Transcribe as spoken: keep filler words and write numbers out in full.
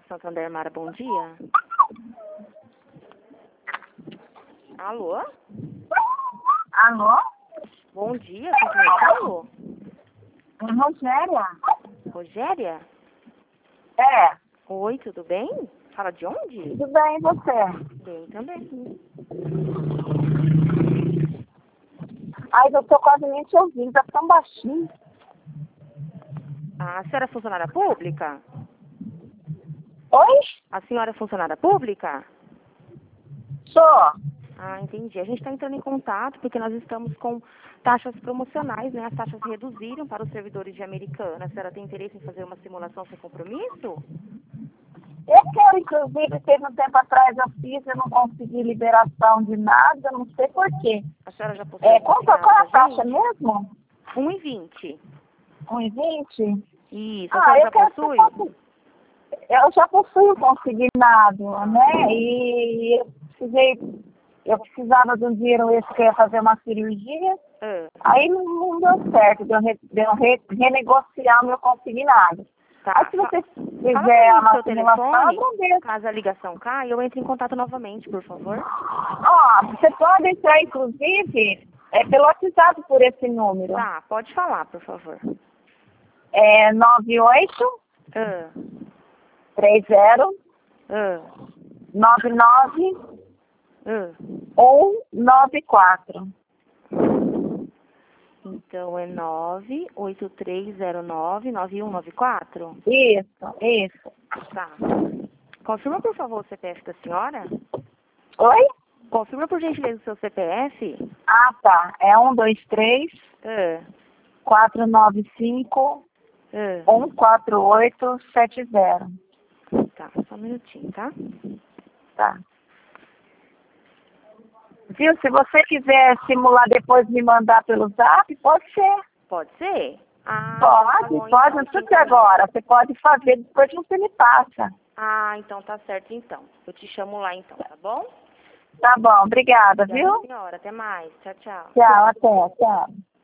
Santander, Mara, bom dia. Alô? Alô? Bom dia, quem conversando? É Rogéria? Rogéria? É. Oi, tudo bem? Fala de onde? Tudo bem, e você? Bem também. Ai, eu tô quase nem te ouvindo, tá tão baixinho. A senhora é funcionária pública? Oi? A senhora é funcionária pública? Sou. Ah, entendi. A gente está entrando em contato porque nós estamos com taxas promocionais, né? As taxas reduziram para os servidores de Americana. A senhora tem interesse em fazer uma simulação sem compromisso? Eu quero, inclusive, teve um tempo atrás eu fiz, eu não consegui liberação de nada, não sei por quê. A senhora já possui É, algum qual, qual seguro é a com taxa gente? mesmo? um e vinte. um e vinte? Isso. A Ah, senhora eu já quero possui? que você... Eu já possuo um consignado, né? E eu precisei, eu precisava de um dinheiro esse que eu ia fazer uma cirurgia. Ah, Aí não, não deu certo, de eu, re, de eu re, renegociar o meu consignado. tá. Aí se Fa- você Fala fizer pra a mim o seu nossa simulação, eu telefone. agradeço. Caso a ligação caia, eu entro em contato novamente, por favor. Ó, você pode entrar, inclusive, é, pelo WhatsApp por esse número. Tá, pode falar, por favor. É nove oito Ah, três zero ah, nove nove ah. um nove quatro. Então é nove oito três zero nove nove um nove quatro? Isso, isso. Tá. Confirma, por favor, o C P F da senhora? Oi? Confirma, por gentileza, o seu C P F? Ah, tá. É um dois três Ah, quatro nove cinco ah. um quatro oito sete zero. Tá, só um minutinho, tá? Tá. Viu? Se você quiser simular depois me mandar pelo zap, pode ser. Pode ser? Ah, Pode, tá bom, pode, então, não te precisa ser encaminho. agora. Você pode fazer, depois você me passa. Ah, então tá certo, então. Eu te chamo lá, então, tá bom? Tá bom, obrigada, Obrigada, viu? senhora. Até mais. Tchau, tchau. Tchau, até, tchau.